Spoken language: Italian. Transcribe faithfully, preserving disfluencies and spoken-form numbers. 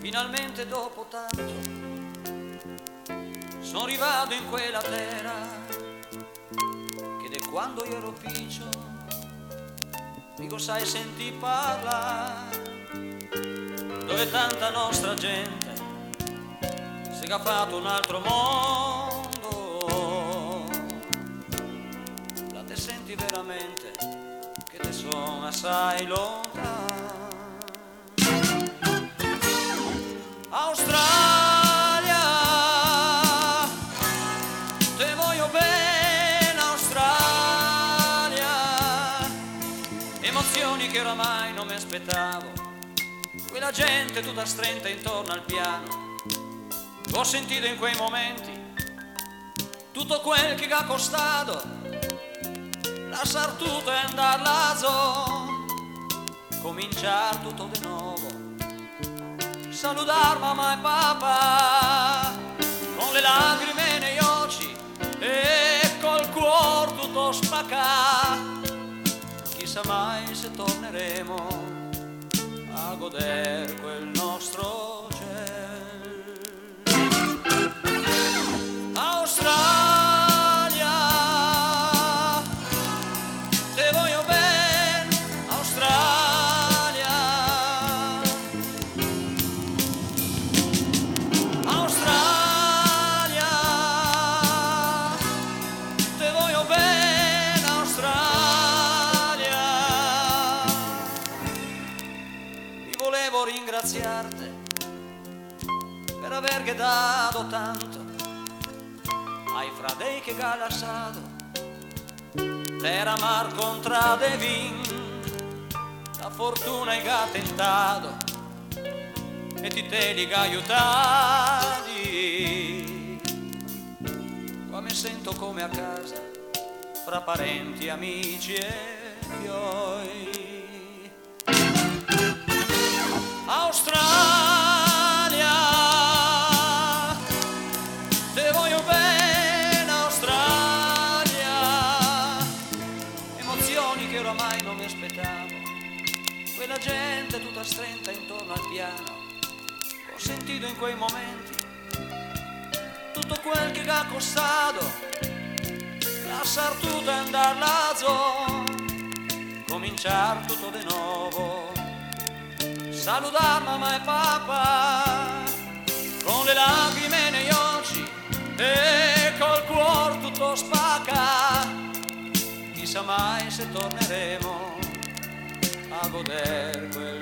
finalmente dopo tanto sono arrivato in quella terra che da quando io ero piccio dico sai senti parlare, dove tanta nostra gente si è fatto un altro mondo. La te senti veramente che te sono assai lontano. Australia, te voglio bene Australia, emozioni che oramai non mi aspettavo, quella gente tutta stretta intorno al piano, ho sentito in quei momenti tutto quel che ha costato, lasciar tutto e andar laso, cominciar tutto di nuovo, saludar mamma e papà con le lacrime negli occhi e col cuore tutto spaccà. Chissà mai se torneremo a goder quel nostro cielo. Australia, te voglio bene Australia. Australia, te voglio bene Australia. Mi volevo ringraziarti per aver dato tanto ai fradei che ha lasciato terra mar contra de vin, la fortuna che ha tentato e ti te li ha aiutati. Qua mi sento come a casa fra parenti, amici e fioi. Australia, te voglio bene Australia, emozioni che oramai non mi aspettavo, quella gente tutta stretta intorno al piano, ho sentito in quei momenti tutto quel che ha costato, lasciar tutto e andar laso, cominciar tutto di nuovo, saludar mamma e papà con le lacrime negli occhi e col cuore tutto spacca. Chissà mai se torneremo a goder quel